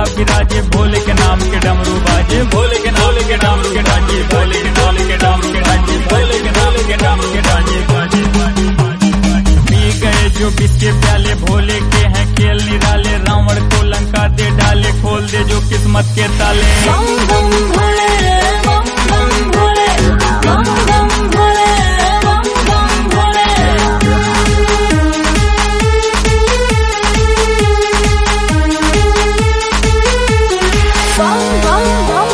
विराजे, भोले के नाम के डमरू बाजे, भोले के नाम के डमरू के बाजे, भोले के नाम के डमरू के बाजे, भोले के नाम के डमरू के बाजे बाजे। पी गए जो विष के प्याले, भोले के हैं खेल निराले, रावण को लंका दे डाले, खोल दे जो किस्मत के ताले। बम बम भोले, बम बम भोले, बम बम भोले, बम बम भोले। बम बम बम,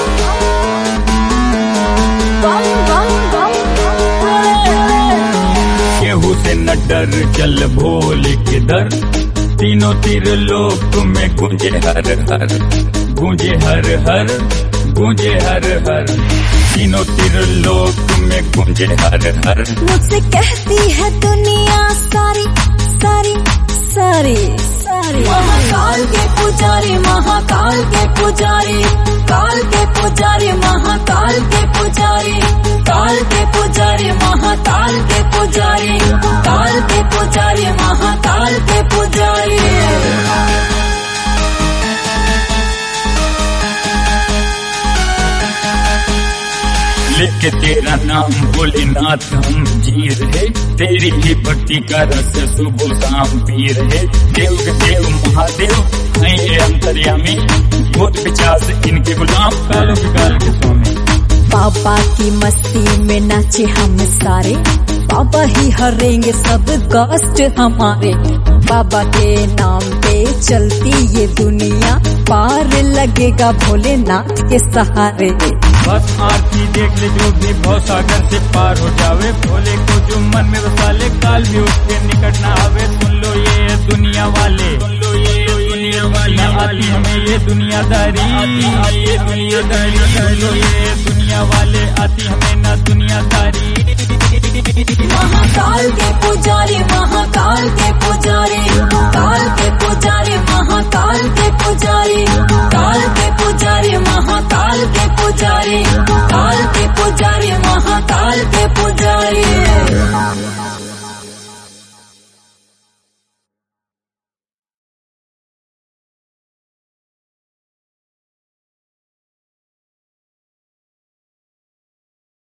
बम बम बम भोले। केहू से न डर, चल भोले के दर, तीनों तीर लोक में गूंजे हर हर, गूंजे हर हर, गूंजे हर हर, तीनों तीर लोक में गूंजे हर हर। मुझसे कहती है दुनिया सारी सारी सारी सारी, महाकाल के पुजारी, महाकाल के पुजारी, काल के पुजारी, महाकाल के पुजारी, काल के पुजारी, महाकाल के पुजारी, काल के पुजारी, महाकाल के पुजारी। लेके तेरा नाम भोलेनाथ हम जी रहे, तेरी ही भक्ति का रस सुबह शाम पी रहे। देव के देव महादेव हैं ये अंतर्यामी, भूत पिशाच इनके गुलाम, कालों के काल के स्वामी। बाबा की मस्ती में नाचे हम सारे, बाबा ही हरेंगे सब कष्ट हमारे। बाबा के नाम पे चलती ये दुनिया, पार लगेगा भोलेनाथ के सहारे। बस आरती देख ले जो भी भव सागर से पार हो जावे, भोले को जो मन में बसा ले, काल भी उसके निकट न आवे। सुन लो ये दुनिया वाले, सुन लो ये दुनिया वाले, आती हमें ये दुनियादारी, आती ये दुनियादारी, सुन लो ये दुनिया वाले, आती हमें